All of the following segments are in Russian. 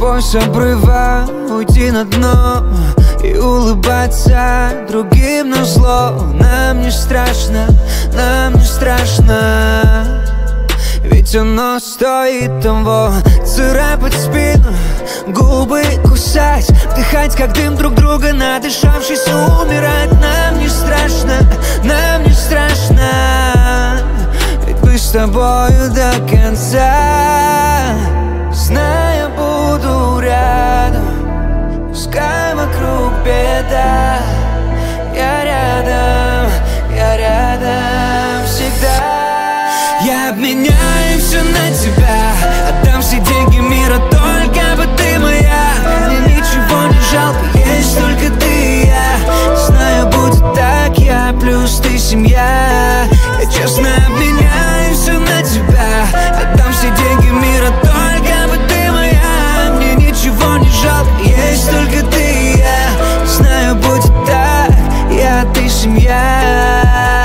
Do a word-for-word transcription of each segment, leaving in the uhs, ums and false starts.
тобой с обрыва уйти на дно и улыбаться другим на зло. Нам не страшно, нам не страшно, ведь оно стоит того. Царапать спину, губы кусать, вдыхать как дым друг друга, надышавшись, умирать. Нам не страшно, нам не страшно, ведь мы с тобою до конца. Зная, буду рядом, пускай вокруг беда. Я рядом, я рядом всегда. Я обменяю все на тебя, отдам все деньги мира, только бы ты моя. Мне ничего не жалко, есть только ты и я. Знаю, будет так, я плюс ты семья. Я честно обменяю все на тебя, отдам все деньги мира, только бы ты моя. Мне ничего не жалко, есть только ты и я. Знаю, будет так, я, ты семья.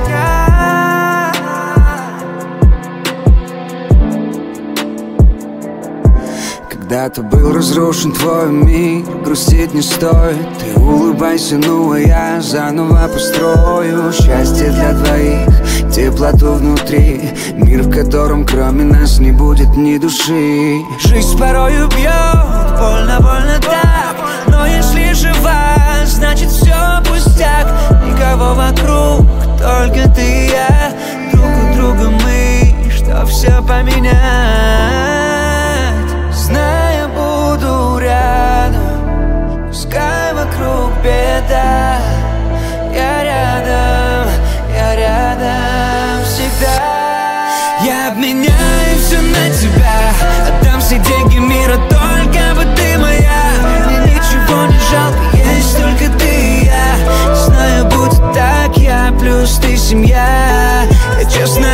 Когда-то был разрушен твой мир, грустить не стоит. Ты улыбайся, ну а я заново построю счастье для двоих, теплоту внутри, мир, в котором кроме нас не будет ни души. Жизнь порою бьет, больно, больно так, но если жива, значит все пустяк. Никого вокруг, только ты и я, друг у друга мы, что все поменять. Зная, буду рядом, пускай вокруг беда. Я рядом, я рядом всегда. Я обменяю все на тебя, отдам все деньги мира, только бы ты моя. Мне ничего не жалко, есть только ты и я. Знаю, будет так, я плюс ты семья. Я честно